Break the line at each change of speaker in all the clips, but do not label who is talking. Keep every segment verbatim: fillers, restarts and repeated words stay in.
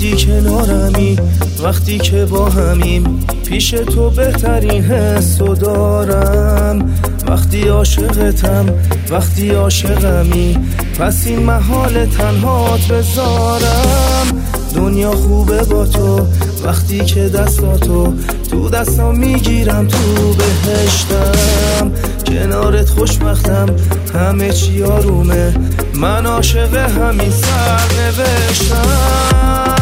وقتی کنارمی، وقتی که با همیم، پیش تو بهترین حسو دارم. وقتی عاشقتم، وقتی عاشقمی، پس این محال تنهات بذارم. دنیا خوبه با تو، وقتی که دستاتو تو دستام میگیرم، تو بهشتم. کنارت خوشبختم، همه چی آرومه، من عاشق همین سرنوشتم.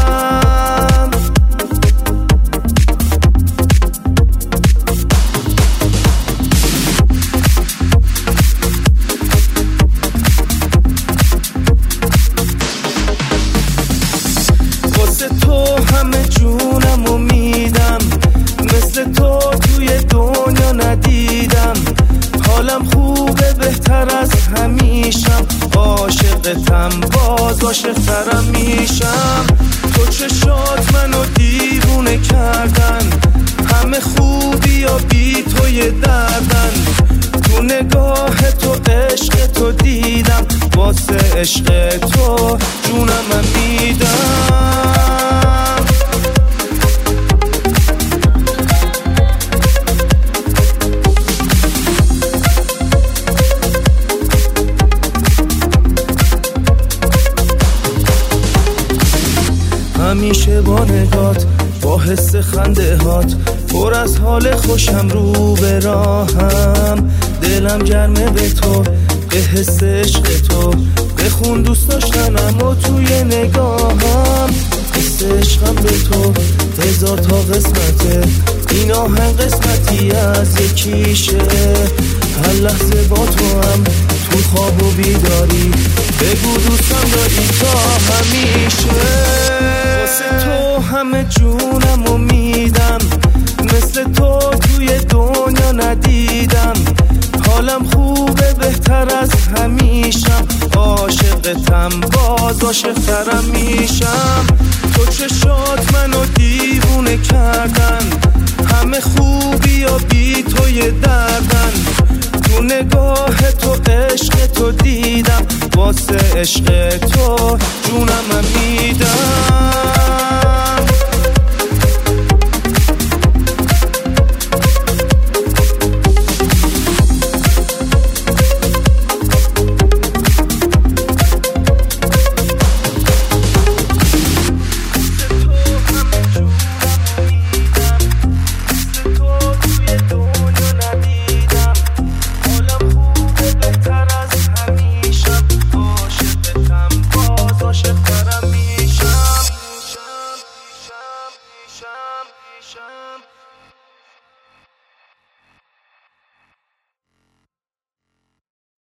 واسه تو همه جونمو میدم، مثل تو توی دنیا ندیدم. حالم خوبه بهتر از همیشم، عاشقتم باز عاشقترم میشم. تو چشات منو دیوونه کردن، همه خوبی و بی توی دردن. تو نگاه تو عشق تو دیدم، واسه عشق تو جونم من میدم. همیشه با نگات، با حس خنده هات، پر از حال خوشم رو به راهم. دلم گرمه به تو، به حس عشق تو، بخون دوست داشتنم و توی نگاهم. حس عشقم به تو هزار تا قسمته، این آهنگ قسمتی از یکیشه. هر لحظه با تو هم، تو خواب و بیداری، بگو دوستم داری تا همیشه. واسه تو همه جونمو میدم، مثل تو توی دنیا ندیدم. حالم خوبه بهتر از همیشم، عاشقتم باز عاشقترم میشم. تو چشات منو دیوونه کردن، همه خوبی و بی توی دردن. تو نگاه تو عشق تو دیدم، واسه عشق تو جونم من میدم.